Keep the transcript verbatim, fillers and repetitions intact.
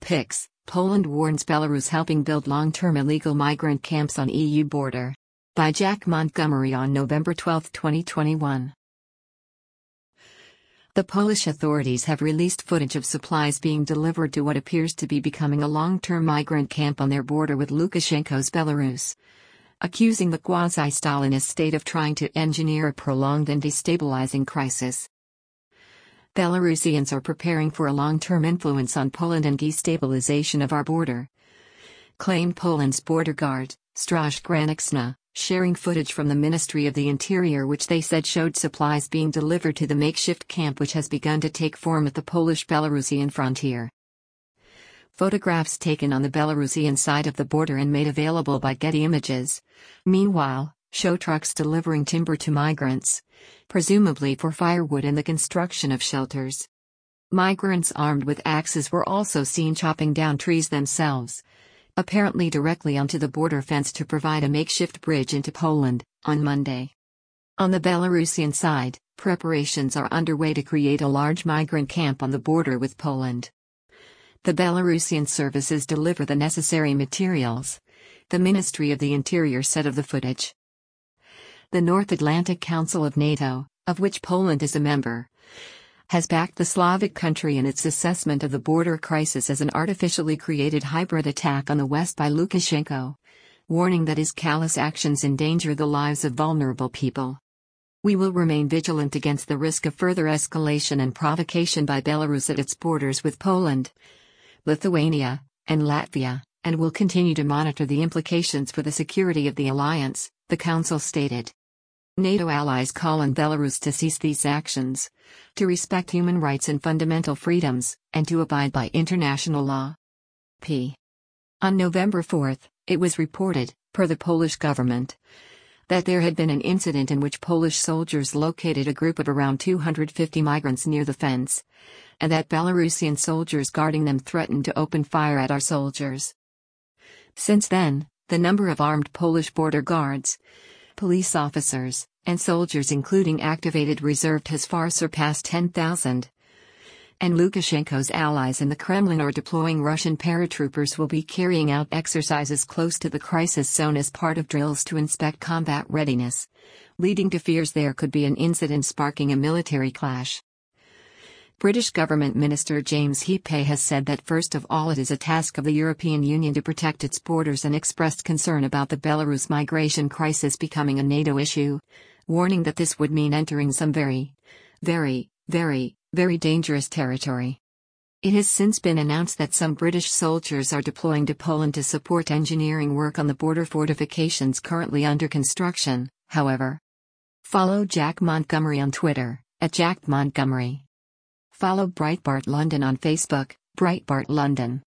Pics, Poland warns Belarus helping build long-term illegal migrant camps on E U border. By Jack Montgomery on November twelfth, twenty twenty-one. The Polish authorities have released footage of supplies being delivered to what appears to be becoming a long-term migrant camp on their border with Lukashenko's Belarus, accusing the quasi-Stalinist state of trying to engineer a prolonged and destabilizing crisis. Belarusians are preparing for a long-term influence on Poland and destabilization of our border, claimed Poland's border guard, Straż Graniczna, sharing footage from the Ministry of the Interior which they said showed supplies being delivered to the makeshift camp which has begun to take form at the Polish-Belarusian frontier. Photographs taken on the Belarusian side of the border and made available by Getty Images, meanwhile, show trucks delivering timber to migrants, presumably for firewood and the construction of shelters. Migrants armed with axes were also seen chopping down trees themselves, apparently directly onto the border fence to provide a makeshift bridge into Poland, on Monday. On the Belarusian side, preparations are underway to create a large migrant camp on the border with Poland. The Belarusian services deliver the necessary materials, the Ministry of the Interior said of the footage. The North Atlantic Council of NATO, of which Poland is a member, has backed the Slavic country in its assessment of the border crisis as an artificially created hybrid attack on the West by Lukashenko, warning that his callous actions endanger the lives of vulnerable people. We will remain vigilant against the risk of further escalation and provocation by Belarus at its borders with Poland, Lithuania, and Latvia, and will continue to monitor the implications for the security of the alliance, the Council stated. NATO allies call on Belarus to cease these actions, to respect human rights and fundamental freedoms, and to abide by international law. P. On November fourth, it was reported, per the Polish government, that there had been an incident in which Polish soldiers located a group of around two hundred fifty migrants near the fence, and that Belarusian soldiers guarding them threatened to open fire at our soldiers. Since then, the number of armed Polish border guards, police officers, and soldiers including activated reserve has far surpassed ten thousand. And Lukashenko's allies in the Kremlin are deploying Russian paratroopers will be carrying out exercises close to the crisis zone as part of drills to inspect combat readiness, leading to fears there could be an incident sparking a military clash. British Government Minister James Heape has said that first of all it is a task of the European Union to protect its borders and expressed concern about the Belarus migration crisis becoming a NATO issue, warning that this would mean entering some very, very, very, very dangerous territory. It has since been announced that some British soldiers are deploying to Poland to support engineering work on the border fortifications currently under construction, however. Follow Jack Montgomery on Twitter, at Jack Montgomery. Follow Breitbart London on Facebook, Breitbart London.